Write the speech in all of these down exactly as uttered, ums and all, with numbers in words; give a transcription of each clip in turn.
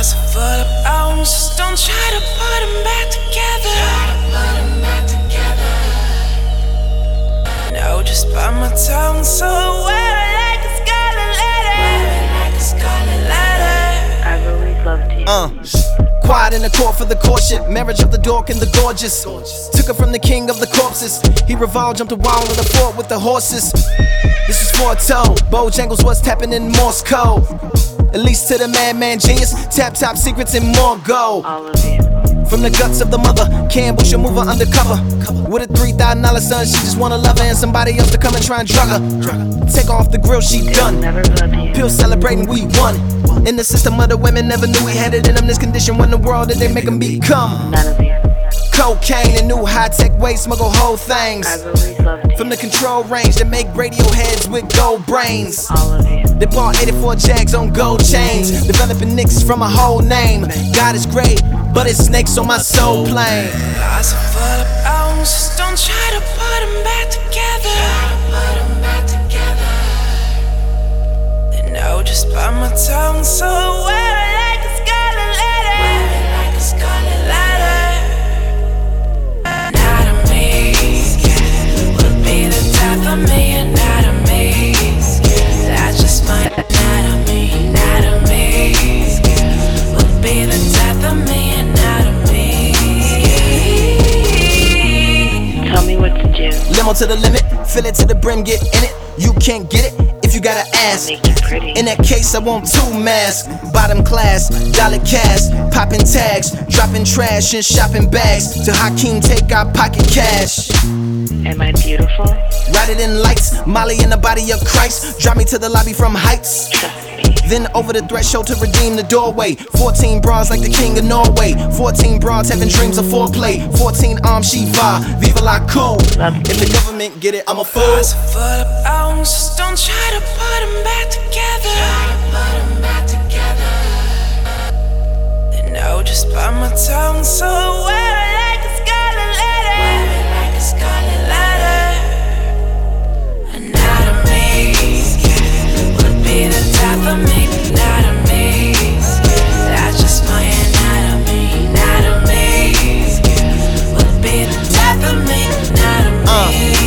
Closet full of bones, just don't try to put them back together. Try to put them back together. No, just bite my tongue, so wear it like a scarlet letter. Wear it like a scarlet letter. I've always loved you. Uh. Quiet in the court for the courtship, marriage of the dork and the gorgeous. Took her from the king of the corpses. He revolved, jumped a wall in the fort with the horses. This was for a toe. Bojangles was tapping in Morse code. At least to the madman genius. Tap top secrets and more gold. All of you. From the guts of the mother, Campbell should move her undercover. With a three thousand dollar son, she just wanna love her and somebody else to come and try and drug her. Take off the grill, she done. Never love you. Pill celebrating, we won. In the system of the women never knew we had it in them. This condition when the world did they make them become. None of you. Cocaine and new high-tech ways, smuggle whole things. I've always loved you. From the control range that make radio heads with gold brains. All of you. They bought eighty-four Jags on gold chains. Developing nicks from a whole name. God is great, but it's snakes on my soul plane. Closet full of bones, just don't try to put them back together. Try to put them back together. And no, just bite my tongue, so wear it like a scarlet letter. Wear it like a scarlet letter. Not a me, would be the death of me, and not a me. That's just my anatomy, not a me. Would be the death of me, and not a me. Tell me what to do. Limo to the limit, fill it to the brim, get in it. You can't get it if you gotta ask. Make you pretty. In that case, I want two masks. Bottom class, dollar cash, popping tags, dropping trash and shopping bags. To Hakeem, take our pocket cash. Am I beautiful? Ride it in lights, Molly in the body of Christ. Drive me to the lobby from heights. Trust me. Then over the threshold to redeem the doorway. Fourteen bras like the king of Norway. Fourteen broads having dreams of foreplay. Fourteen arms, Shiva, viva la cool. If the government get it, I'm a fool. Closet full of bones, just don't try to put them back together. Try to put them back together. And no, just bite my tongue, so wear it like a scarlet letter. Wear it like a scarlet letter. Anatomy would be the death of me, not a me. That's just my anatomy, not a me. Would be the death of me, not a me. Uh.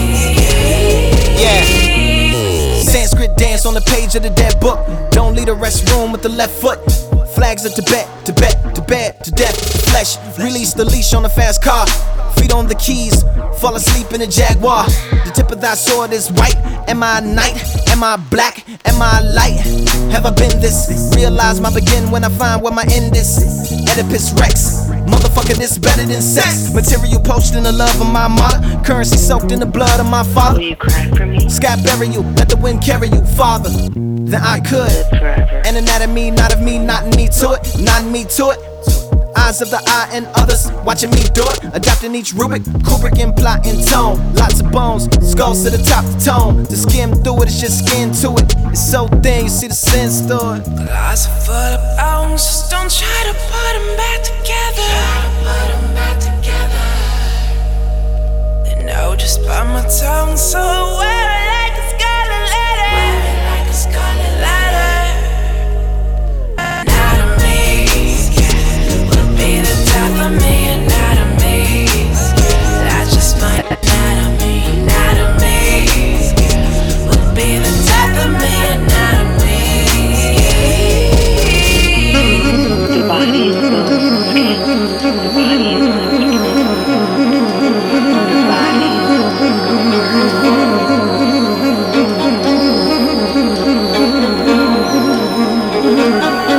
Yeah. Sanskrit dance on the page of the dead book. Don't leave the restroom with the left foot. Flags of Tibet, Tibet, Tibet, to death, to flesh. Release the leash on the fast car. Feet on the keys, fall asleep in a Jaguar. The tip of thy sword is white. Am I a knight? Am I black? Am I light? Have I been this? Realize my begin when I find where my end is. Oedipus Rex. Motherfucker, this better than sex. Material poached in the love of my mother. Currency soaked in the blood of my father. Will you cry for me? Sky bury you, let the wind carry you farther than I could. Live forever. And anatomy, not of me, not me to it, not me to it. Eyes of the eye and others watching me do it. Adapting each Rubik, Kubrick and plotting tone. Lots of bones, skulls to the top, the tone. To skim through it, it's just skin to it. It's so thin, you see the sense through it. Closet full of bones, just don't try to put them back together. Try to put them back together. And no, just bite my tongue, so wear it like a scarlet letter. Wear it like a scarlet letter. Not a me, would be the death of me, and not a me. That's just my anatomy, not a me. Would be the death of me, and not a me. The body is full of skin. The body is lifted. The body is